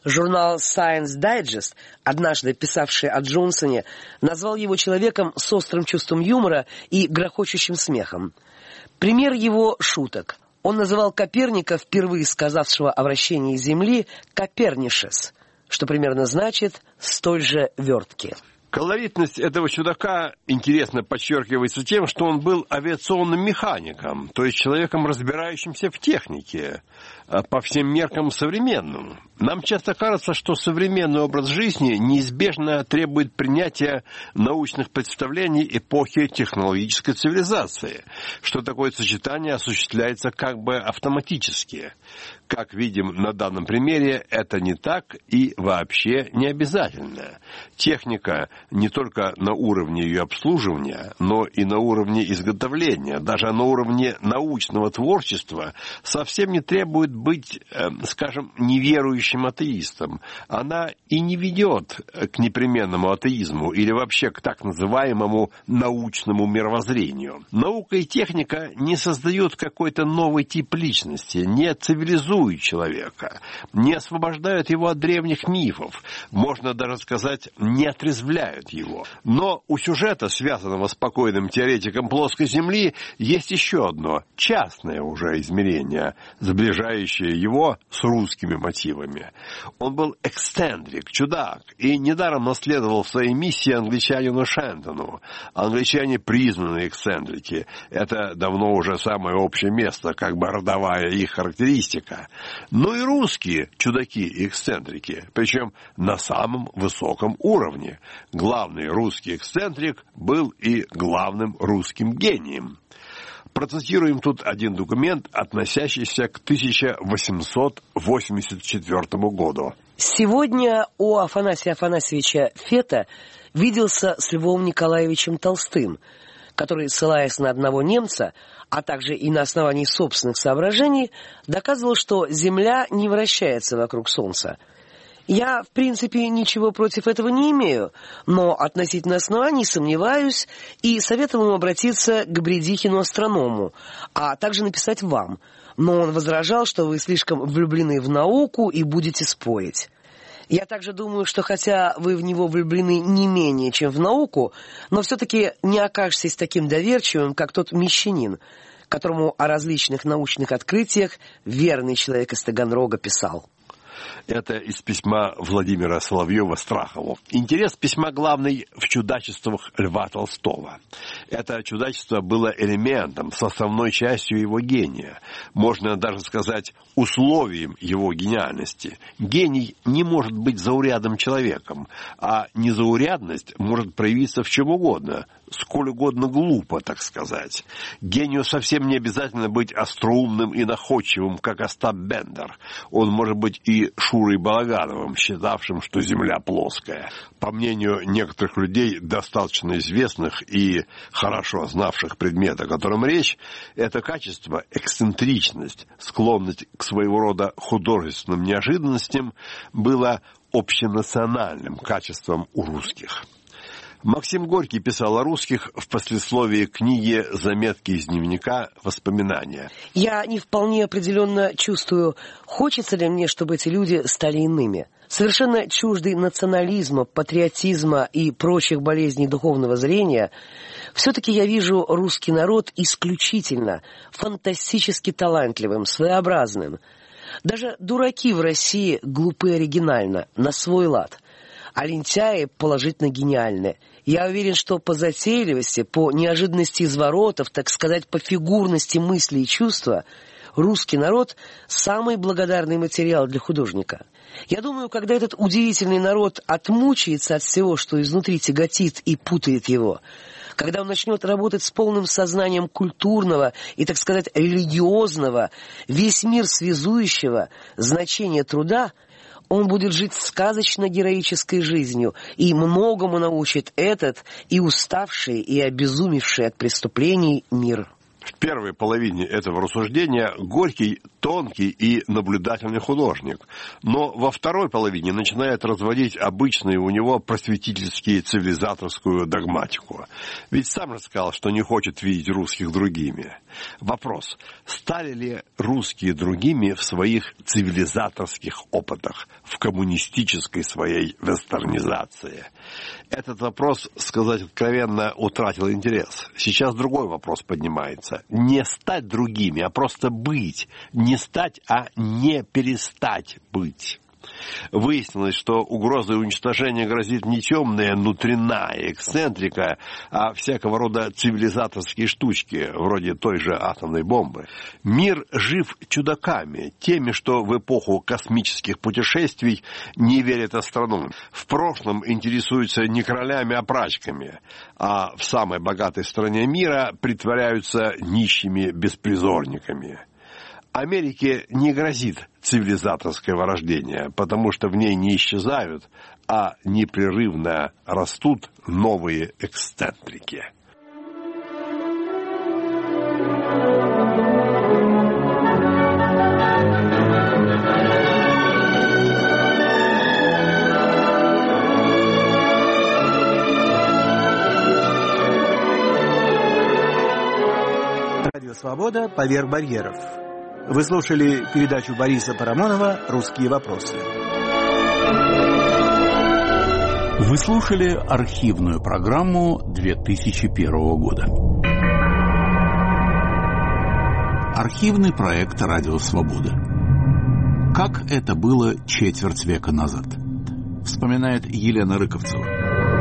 Журнал Science Digest, однажды писавший о Джонсоне, назвал его человеком с острым чувством юмора и грохочущим смехом. Пример его шуток. Он называл Коперника, впервые сказавшего о вращении Земли, «Копернишес», что примерно значит «столь же верткий». Колоритность этого чудака интересно подчеркивается тем, что он был авиационным механиком, то есть человеком, разбирающимся в технике, по всем меркам современным. Нам часто кажется, что современный образ жизни неизбежно требует принятия научных представлений эпохи технологической цивилизации, что такое сочетание осуществляется как бы автоматически. Как видим на данном примере, это не так и вообще не обязательно. Техника не только на уровне ее обслуживания, но и на уровне изготовления, даже на уровне научного творчества совсем не требует быть, скажем, неверующим атеистом. Она и не ведет к непременному атеизму или вообще к так называемому научному мировоззрению. Наука и техника не создают какой-то новый тип личности, не цивилизуют человека, не освобождают его от древних мифов, можно даже сказать, не отрезвляют его. Но у сюжета, связанного с покойным теоретиком плоской Земли, есть еще одно, частное уже измерение, сближающее его с русскими мотивами. Он был эксцентрик, чудак, и недаром наследовал в своей миссии англичанину Шентону. Англичане признанные эксцентрики. Это давно уже самое общее место, как бы родовая их характеристика. Но и русские чудаки и эксцентрики, причем на самом высоком уровне. Главный русский эксцентрик был и главным русским гением. Процитируем тут один документ, относящийся к 1884 году. Сегодня у Афанасия Афанасьевича Фета виделся с Львом Николаевичем Толстым, который, ссылаясь на одного немца, а также и на основании собственных соображений, доказывал, что Земля не вращается вокруг Солнца. Я, в принципе, ничего против этого не имею, но относительно оснований сомневаюсь и советую ему обратиться к Бредихину-астроному, а также написать вам. Но он возражал, что вы слишком влюблены в науку и будете спорить. Я также думаю, что хотя вы в него влюблены не менее, чем в науку, но все-таки не окажетесь таким доверчивым, как тот мещанин, которому о различных научных открытиях верный человек из Таганрога писал. Это из письма Владимира Соловьева Страхову. Интерес письма главный в чудачествах Льва Толстого. Это чудачество было элементом, составной частью его гения. Можно даже сказать, условием его гениальности. Гений не может быть заурядным человеком, а незаурядность может проявиться в чем угодно, сколь угодно глупо, так сказать. Гению совсем не обязательно быть остроумным и находчивым, как Остап Бендер. Он может быть и Шурой Балагановым, считавшим, что Земля плоская. По мнению некоторых людей, достаточно известных и хорошо знавших предмет, о котором речь, это качество, эксцентричность, склонность к своего рода художественным неожиданностям было общенациональным качеством у русских. Максим Горький писал о русских в послесловии книги «Заметки из дневника. Воспоминания». Я не вполне определенно чувствую, хочется ли мне, чтобы эти люди стали иными. Совершенно чуждый национализма, патриотизма и прочих болезней духовного зрения, все-таки я вижу русский народ исключительно, фантастически талантливым, своеобразным. Даже дураки в России глупы оригинально, на свой лад. А лентяи положительно гениальны. Я уверен, что по затейливости, по неожиданности изворотов, так сказать, по фигурности мысли и чувства, русский народ – самый благодарный материал для художника. Я думаю, когда этот удивительный народ отмучается от всего, что изнутри тяготит и путает его, когда он начнет работать с полным сознанием культурного и, так сказать, религиозного, весь мир связующего значения труда, он будет жить сказочно-героической жизнью и многому научит этот и уставший, и обезумевший от преступлений мир. В первой половине этого рассуждения Горький тонкий и наблюдательный художник, но во второй половине начинает разводить обычную у него просветительскую цивилизаторскую догматику. Ведь сам же сказал, что не хочет видеть русских другими. Вопрос: стали ли русские другими в своих цивилизаторских опытах, в коммунистической своей вестернизации? Этот вопрос, сказать откровенно, утратил интерес. Сейчас другой вопрос поднимается. Не стать другими, а просто быть. Не стать, а не перестать быть. Выяснилось, что угрозой уничтожения грозит не темная внутренняя эксцентрика, а всякого рода цивилизаторские штучки, вроде той же атомной бомбы. Мир жив чудаками, теми, что в эпоху космических путешествий не верят астрономам. В прошлом интересуются не королями, а прачками, а в самой богатой стране мира притворяются нищими беспризорниками. Америке не грозит цивилизаторское вырождение, потому что в ней не исчезают, а непрерывно растут новые эксцентрики. Радио «Свобода. Поверх барьеров». Вы слушали передачу Бориса Парамонова «Русские вопросы». Вы слушали архивную программу 2001 года. Архивный проект «Радио Свобода». Как это было четверть века назад? Вспоминает Елена Рыковцева.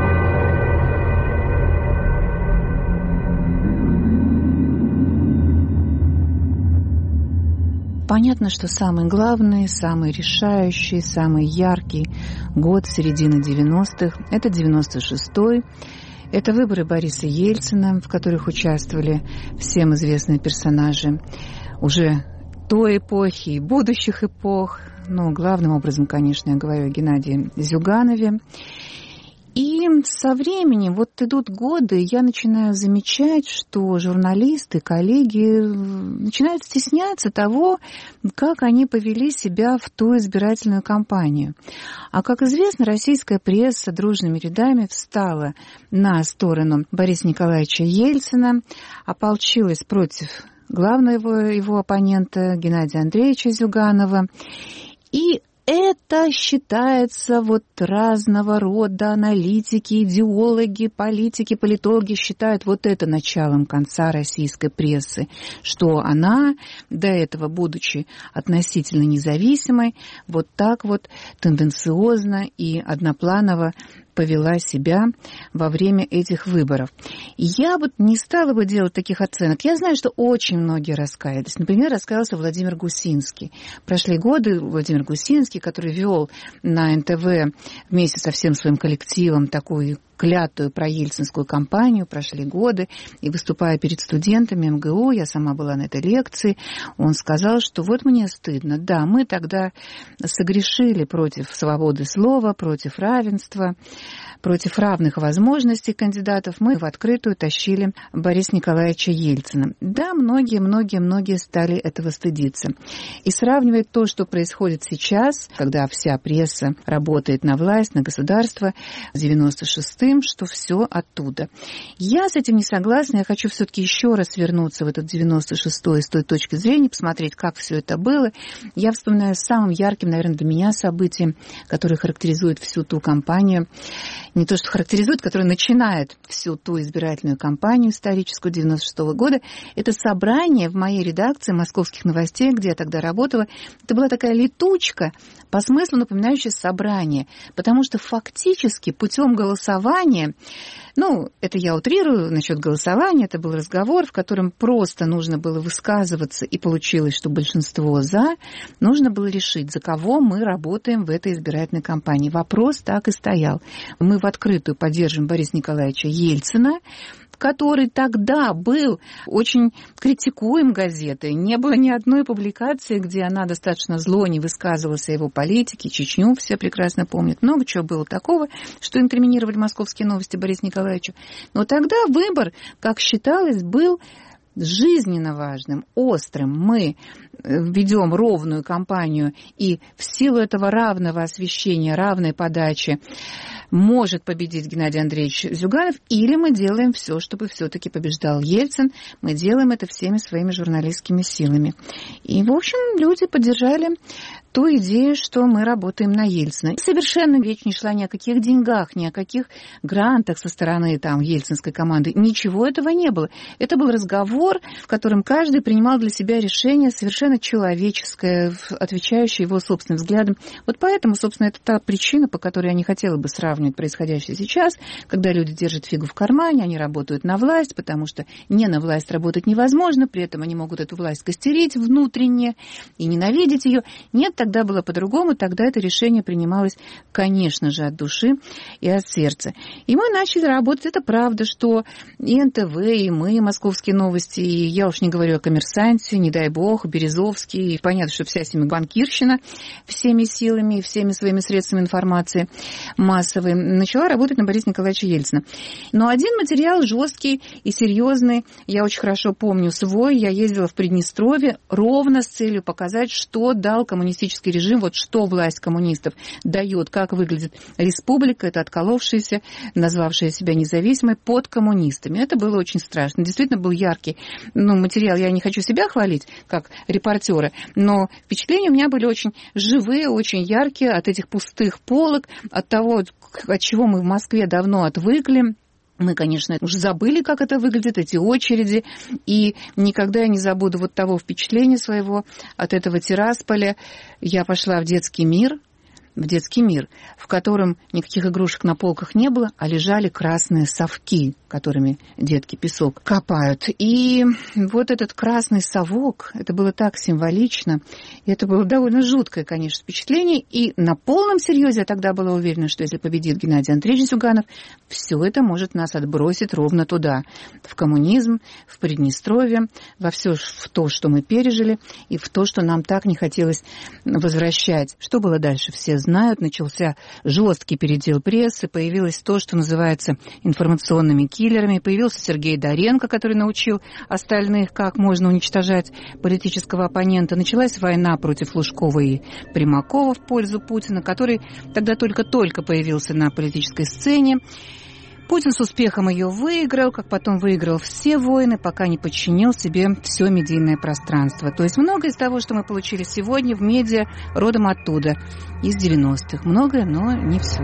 Понятно, что самый главный, самый решающий, самый яркий год середины 90-х – это 96-й. Это выборы Бориса Ельцина, в которых участвовали всем известные персонажи уже той эпохи и будущих эпох. Но главным образом, конечно, я говорю о Геннадии Зюганове. И со временем, вот идут годы, я начинаю замечать, что журналисты, коллеги начинают стесняться того, как они повели себя в ту избирательную кампанию. А, как известно, российская пресса дружными рядами встала на сторону Бориса Николаевича Ельцина, ополчилась против главного его оппонента Геннадия Андреевича Зюганова. И это считается, вот разного рода аналитики, идеологи, политики, политологи считают вот это началом конца российской прессы, что она, до этого будучи относительно независимой, вот так вот тенденциозно и однопланово повела себя во время этих выборов. И я вот не стала бы делать таких оценок. Я знаю, что очень многие раскаялись. Например, раскаялся Владимир Гусинский. Прошли годы, Владимир Гусинский, который вел на НТВ вместе со всем своим коллективом такую клятую проельцинскую кампанию, прошли годы, и выступая перед студентами МГУ, я сама была на этой лекции, он сказал, что вот мне стыдно, да, мы тогда согрешили против свободы слова, против равенства, против равных возможностей кандидатов, мы в открытую тащили Бориса Николаевича Ельцина. Да, многие стали этого стыдиться. И сравнивать то, что происходит сейчас, когда вся пресса работает на власть, на государство, с 96-м, что все оттуда. Я с этим не согласна, я хочу все-таки еще раз вернуться в этот 96-й с той точки зрения, посмотреть, как все это было. Я вспоминаю самым ярким, наверное, для меня событием, которое характеризует всю ту кампанию, не то что характеризует, которое начинает всю ту избирательную кампанию историческую 96-го года, это собрание в моей редакции «Московских новостей», где я тогда работала. Это была такая летучка, по смыслу напоминающая собрание, потому что фактически путем голосования, ну, это я утрирую насчет голосования, это был разговор, в котором просто нужно было высказываться, и получилось, что большинство «за», нужно было решить, за кого мы работаем в этой избирательной кампании. Вопрос так и стоял. Мы в открытую поддерживаем Бориса Николаевича Ельцина, который тогда был очень критикуем газетой. Не было ни одной публикации, где она достаточно зло не высказывалась о его политике. Чечню все прекрасно помнят. Много чего было такого, что инкриминировали «Московские новости» Борису Николаевичу. Но тогда выбор, как считалось, был жизненно важным, острым мы ведем ровную кампанию, и в силу этого равного освещения, равной подачи может победить Геннадий Андреевич Зюганов, или мы делаем все, чтобы все-таки побеждал Ельцин. Мы делаем это всеми своими журналистскими силами. И, в общем, люди поддержали ту идею, что мы работаем на Ельцина. Совершенно речь не шла ни о каких деньгах, ни о каких грантах со стороны там ельцинской команды. Ничего этого не было. Это был разговор, в котором каждый принимал для себя решение совершенно человеческое, отвечающее его собственным взглядам. Вот поэтому, собственно, это та причина, по которой я не хотела бы сравнивать происходящее сейчас, когда люди держат фигу в кармане, они работают на власть, потому что не на власть работать невозможно, при этом они могут эту власть костерить внутренне и ненавидеть ее. Нет, тогда было по-другому, тогда это решение принималось, конечно же, от души и от сердца. И мы начали работать. Это правда, что и НТВ, и мы, Московские новости, и я уж не говорю о «Коммерсанте», не дай бог, Березовский, и понятно, что вся банкирщина всеми силами, всеми своими средствами информации массовой начала работать на Бориса Николаевича Ельцина. Но один материал жесткий и серьезный, я очень хорошо помню свой, я ездила в Приднестровье ровно с целью показать, что дал коммунистический режим, вот что власть коммунистов дает, как выглядит республика, это отколовшаяся, назвавшая себя независимой, под коммунистами. Это было очень страшно. Действительно был яркий материал. Я не хочу себя хвалить, как репортера, но впечатления у меня были очень живые, очень яркие от этих пустых полок, от того, от чего мы в Москве давно отвыкли. Мы, конечно, уже забыли, как это выглядит, эти очереди, и никогда я не забуду вот того впечатления своего от этого Тирасполя. Я пошла в детский мир, в котором никаких игрушек на полках не было, а лежали красные совки, которыми детки песок копают. И вот этот красный совок, это было так символично, и это было довольно жуткое, конечно, впечатление. И на полном серьезе я тогда была уверена, что если победит Геннадий Андреевич Зюганов, все это может нас отбросить ровно туда, в коммунизм, в Приднестровье, во все в то, что мы пережили, и в то, что нам так не хотелось возвращать. Что было дальше, все знают. Начался жесткий передел прессы, появилось то, что называется информационными киллерами, появился Сергей Доренко, который научил остальных, как можно уничтожать политического оппонента. Началась война против Лужкова и Примакова в пользу Путина, который тогда только-только появился на политической сцене. Путин с успехом ее выиграл, как потом выиграл все войны, пока не подчинил себе все медийное пространство. То есть многое из того, что мы получили сегодня в медиа, родом оттуда, из 90-х. Многое, но не все.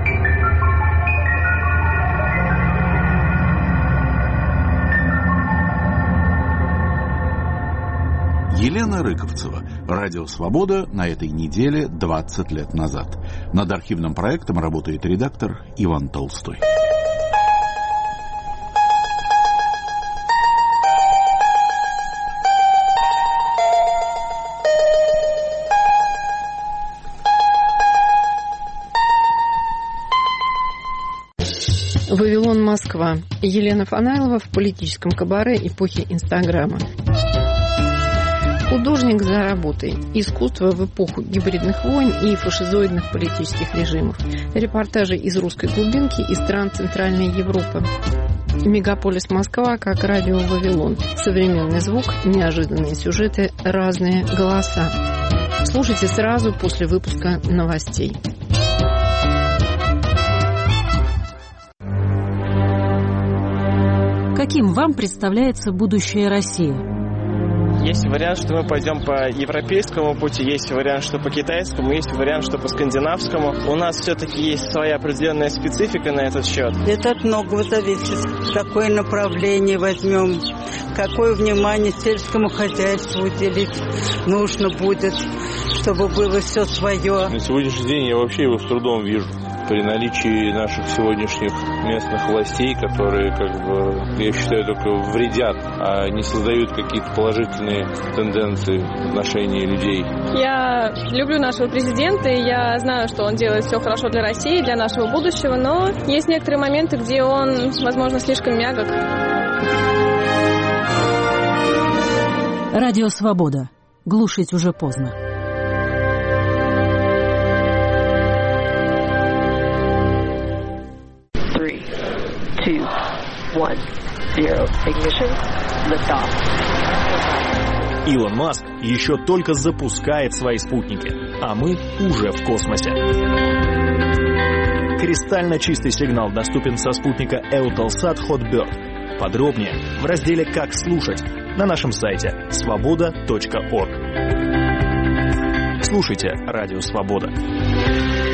Елена Рыковцева. Радио «Свобода» на этой неделе 20 лет назад. Над архивным проектом работает редактор Иван Толстой. Вавилон, Москва. Елена Фанайлова в политическом кабаре эпохи Инстаграма. Художник за работой. Искусство в эпоху гибридных войн и фашизоидных политических режимов. Репортажи из русской глубинки и стран Центральной Европы. Мегаполис Москва как радио Вавилон. Современный звук, неожиданные сюжеты, разные голоса. Слушайте сразу после выпуска новостей. Каким вам представляется будущее России? Есть вариант, что мы пойдем по европейскому пути, есть вариант, что по китайскому, есть вариант, что по скандинавскому. У нас все-таки есть своя определенная специфика на этот счет. Это от многого зависит. Какое направление возьмем, какое внимание сельскому хозяйству уделить нужно будет, чтобы было все свое. На сегодняшний день я вообще его с трудом вижу. При наличии наших сегодняшних местных властей, которые, я считаю, только вредят, а не создают какие-то положительные тенденции в отношении людей. Я люблю нашего президента, и я знаю, что он делает все хорошо для России, для нашего будущего, но есть некоторые моменты, где он, возможно, слишком мягок. Радио «Свобода». Глушить уже поздно. 1, 0, ignition, liftoff. Илон Маск еще только запускает свои спутники, а мы уже в космосе. Кристально чистый сигнал доступен со спутника Eutelsat Hotbird. Подробнее в разделе «Как слушать» на нашем сайте svoboda.org. Слушайте Радио Свобода.